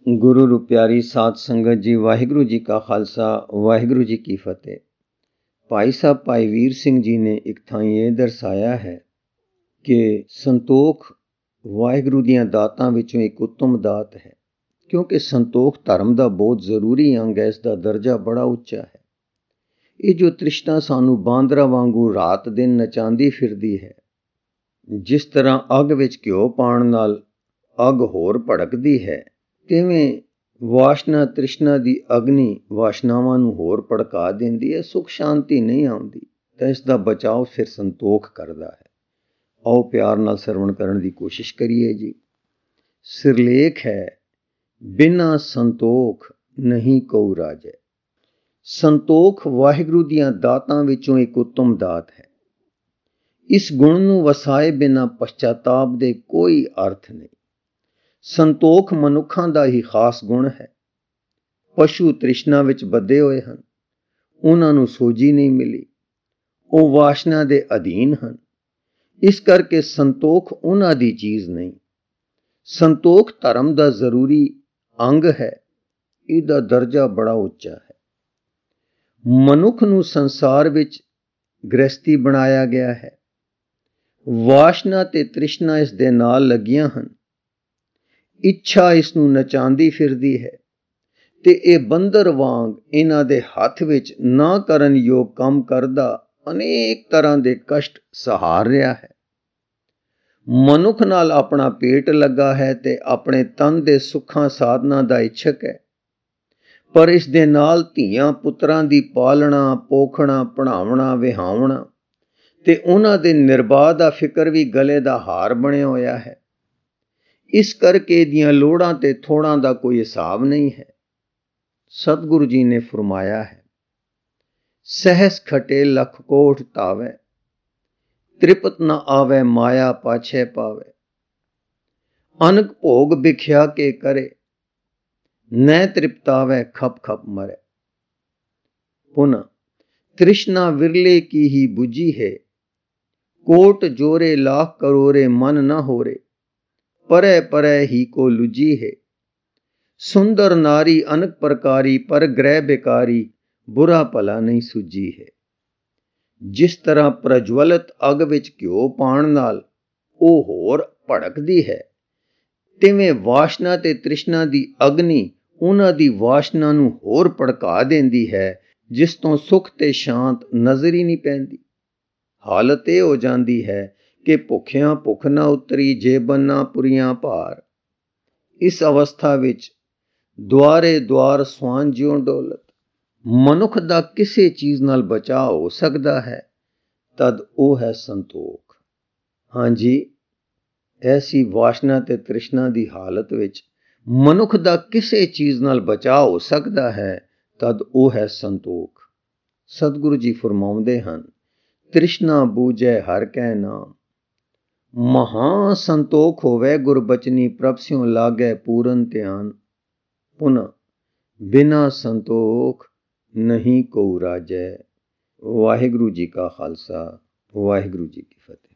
ਗੁਰੂ ਰੂ ਪਿਆਰੀ ਸਾਧ ਸੰਗਤ ਜੀ, ਵਾਹਿਗੁਰੂ ਜੀ ਕਾ ਖਾਲਸਾ, ਵਾਹਿਗੁਰੂ ਜੀ ਕੀ ਫਤਿਹ। ਭਾਈ ਸਾਹਿਬ ਭਾਈ ਵੀਰ ਸਿੰਘ ਜੀ ਨੇ ਇੱਕ ਥਾਂ ਇਹ ਦਰਸਾਇਆ ਹੈ ਕਿ ਸੰਤੋਖ ਵਾਹਿਗੁਰੂ ਦੀਆਂ ਦਾਤਾਂ ਵਿੱਚੋਂ ਇੱਕ ਉੱਤਮ ਦਾਤ ਹੈ, ਕਿਉਂਕਿ ਸੰਤੋਖ ਧਰਮ ਦਾ ਬਹੁਤ ਜ਼ਰੂਰੀ ਅੰਗ ਹੈ। ਇਸ ਦਾ ਦਰਜਾ ਬੜਾ ਉੱਚਾ ਹੈ। ਇਹ ਜੋ ਤ੍ਰਿਸ਼ਨਾ ਸਾਨੂੰ ਬਾਂਦਰਾਂ ਵਾਂਗੂ ਰਾਤ ਦਿਨ ਨਚਾਉਂਦੀ ਫਿਰਦੀ ਹੈ, ਜਿਸ ਤਰ੍ਹਾਂ ਅੱਗ ਵਿੱਚ ਘਿਓ ਪਾਉਣ ਨਾਲ ਅੱਗ ਹੋਰ ਭੜਕਦੀ ਹੈ, ਤਿਵੇਂ ਵਾਸ਼ਨਾ ਤ੍ਰਿਸ਼ਨਾ ਦੀ ਅਗਨੀ ਵਾਸ਼ਨਾਵਾਂ ਨੂੰ ਹੋਰ ਭੜਕਾ ਦਿੰਦੀ ਹੈ। ਸੁਖ ਸ਼ਾਂਤੀ ਨਹੀਂ ਆਉਂਦੀ, ਤਾਂ ਇਸ ਦਾ ਬਚਾਓ ਫਿਰ ਸੰਤੋਖ ਕਰਦਾ ਹੈ। ਆਓ ਪਿਆਰ ਨਾਲ ਸਰਵਣ ਕਰਨ ਦੀ ਕੋਸ਼ਿਸ਼ ਕਰੀਏ ਜੀ। ਸਿਰਲੇਖ ਹੈ, ਬਿਨਾਂ ਸੰਤੋਖ ਨਹੀਂ ਕਉ ਰਾਜੈ। ਸੰਤੋਖ ਵਾਹਿਗੁਰੂ ਦੀਆਂ ਦਾਤਾਂ ਵਿੱਚੋਂ ਇੱਕ ਉੱਤਮ ਦਾਤ ਹੈ। ਇਸ ਗੁਣ ਨੂੰ ਵਸਾਏ ਬਿਨਾਂ ਪਛਤਾਤਾਪ ਦੇ ਕੋਈ ਅਰਥ ਨਹੀਂ। ਸੰਤੋਖ ਮਨੁੱਖਾਂ ਦਾ ਹੀ ਖਾਸ ਗੁਣ ਹੈ। ਪਸ਼ੂ ਤ੍ਰਿਸ਼ਨਾ ਵਿੱਚ ਬੱਧੇ ਹੋਏ ਹਨ, ਉਹਨਾਂ ਨੂੰ ਸੋਝੀ ਨਹੀਂ ਮਿਲੀ, ਉਹ ਵਾਸ਼ਨਾ ਦੇ ਅਧੀਨ ਹਨ। ਇਸ ਕਰਕੇ ਸੰਤੋਖ ਉਹਨਾਂ ਦੀ ਚੀਜ਼ ਨਹੀਂ। ਸੰਤੋਖ ਧਰਮ ਦਾ ਜ਼ਰੂਰੀ ਅੰਗ ਹੈ। ਇਹਦਾ ਦਰਜਾ ਬੜਾ ਉੱਚਾ ਹੈ। ਮਨੁੱਖ ਨੂੰ ਸੰਸਾਰ ਵਿੱਚ ਗ੍ਰਸਤੀ ਬਣਾਇਆ ਗਿਆ ਹੈ। ਵਾਸ਼ਨਾ ਤੇ ਤ੍ਰਿਸ਼ਨਾ ਇਸ ਦੇ ਨਾਲ ਲੱਗੀਆਂ ਹਨ। ਇੱਛਾ ਇਸ ਨੂੰ ਨਚਾਉਂਦੀ ਫਿਰਦੀ ਹੈ ਤੇ ਇਹ ਬੰਦਰ ਵਾਂਗ ਇਹਨਾਂ ਦੇ ਹੱਥ ਵਿੱਚ ਨਾ ਕਰਨ ਯੋਗ ਕੰਮ ਕਰਦਾ ਅਨੇਕ ਤਰ੍ਹਾਂ ਦੇ ਕਸ਼ਟ ਸਹਾਰ ਰਿਹਾ ਹੈ। ਮਨੁੱਖ ਨਾਲ ਆਪਣਾ ਪੇਟ ਲੱਗਾ ਹੈ ਤੇ ਆਪਣੇ ਤਨ ਦੇ ਸੁੱਖਾਂ ਸਾਧਨਾਂ ਦਾ ਇੱਛਕ ਹੈ, ਪਰ ਇਸ ਦੇ ਨਾਲ ਧੀਆਂ ਪੁੱਤਰਾਂ ਦੀ ਪਾਲਣਾ ਪੋਖਣਾ ਪੜ੍ਹਾਉਣਾ ਵਿਹਾਉਣਾ ਤੇ ਉਹਨਾਂ ਦੇ ਨਿਰਬਾਹ ਦਾ ਫਿਕਰ ਵੀ ਗਲੇ ਦਾ ਹਾਰ ਬਣਿਆ ਹੋਇਆ ਹੈ। ਇਸ ਕਰਕੇ ਇਹਦੀਆਂ ਲੋੜਾਂ ਤੇ ਥੋੜਾਂ ਦਾ ਕੋਈ ਹਿਸਾਬ ਨਹੀਂ ਹੈ। ਸਤਿਗੁਰੂ ਜੀ ਨੇ ਫਰਮਾਇਆ ਹੈ, ਸਹਿਸ ਖਟੇ ਲਖ ਕੋਟ ਧਾਵੈ, ਤ੍ਰਿਪਤ ਨ ਆਵੈ ਮਾਇਆ ਪਾਛੈ ਪਾਵੈ। ਅਨਕ ਭੋਗ ਬਿਖਿਆ ਕੇ ਕਰੇ, ਨੈ ਤ੍ਰਿਪਤਾਵੈ ਖਪ ਖਪ ਮਰੈ। ਪੁਨः ਤ੍ਰਿਸ਼ਨਾ ਵਿਰਲੇ ਕੀ ਹੀ ਬੁਝੀ ਹੈ, ਕੋਟ ਜੋਰੇ ਲਾਖ ਕਰੋਰੇ ਮਨ ਨ ਹੋਰੇ। ਪਰੈ ਪਰੈ ਹੀ ਕੋ ਲੁਜੀ ਹੈ, ਸੁੰਦਰ ਨਾਰੀ ਅਨਕ ਪ੍ਰਕਾਰੀ, ਪਰ ਗ੍ਰਹਿ ਬੇਕਾਰੀ, ਬੁਰਾ ਭਲਾ ਨਹੀਂ ਸੁਝੀ ਹੈ। ਜਿਸ ਤਰ੍ਹਾਂ ਪ੍ਰਜਵਲਿਤ ਅੱਗ ਵਿੱਚ ਘਿਓ ਪਾਉਣ ਨਾਲ ਉਹ ਹੋਰ ਭੜਕਦੀ ਹੈ, ਤਿਵੇਂ ਵਾਸ਼ਨਾ ਤੇ ਤ੍ਰਿਸ਼ਨਾ ਦੀ ਅਗਨੀ ਉਹਨਾਂ ਦੀ ਵਾਸ਼ਨਾ ਨੂੰ ਹੋਰ ਭੜਕਾ ਦਿੰਦੀ ਹੈ, ਜਿਸ ਤੋਂ ਸੁੱਖ ਤੇ ਸ਼ਾਂਤ ਨਜ਼ਰ ਹੀ ਨਹੀਂ ਪੈਂਦੀ। ਹਾਲਤ ਇਹ ਹੋ ਜਾਂਦੀ ਹੈ ਕਿ ਭੁੱਖਿਆਂ ਭੁੱਖ ਨਾ ਉਤਰੀ, ਜੇਬਨ ਨਾ ਪੁਰੀਆਂ ਭਾਰ। ਇਸ ਅਵਸਥਾ ਵਿੱਚ ਦੁਆਰੇ ਦੁਆਰ ਸਵਾਨ ਜਿਉਂ ਡੋਲਤ। ਮਨੁੱਖ ਦਾ ਕਿਸੇ ਚੀਜ਼ ਨਾਲ ਬਚਾਅ ਹੋ ਸਕਦਾ ਹੈ, ਤਦ ਉਹ ਹੈ ਸੰਤੋਖ। ਹਾਂਜੀ, ਐਸੀ ਵਾਸ਼ਨਾ ਤੇ ਤ੍ਰਿਸ਼ਨਾ ਦੀ ਹਾਲਤ ਵਿੱਚ ਮਨੁੱਖ ਦਾ ਕਿਸੇ ਚੀਜ਼ ਨਾਲ ਬਚਾਅ ਹੋ ਸਕਦਾ ਹੈ, ਤਦ ਉਹ ਹੈ ਸੰਤੋਖ। ਸਤਿਗੁਰੂ ਜੀ ਫਰਮਾਉਂਦੇ ਹਨ, ਤ੍ਰਿਸ਼ਨਾ ਬੂਝੈ ਹਰਿ ਕੈ ਨਾਮ, ਮਹਾ ਸੰਤੋਖ ਹੋਵੇ ਗੁਰਬਚਨੀ, ਪ੍ਰਭ ਸਿਉ ਲਾਗੈ ਪੂਰਨ ਧਿਆਨ। ਪੁਨः ਬਿਨਾ ਸੰਤੋਖ ਨਹੀਂ ਕਉ ਰਾਜੈ। ਵਾਹਿਗੁਰੂ ਜੀ ਕਾ ਖਾਲਸਾ, ਵਾਹਿਗੁਰੂ ਜੀ ਕੀ ਫਤਿਹ।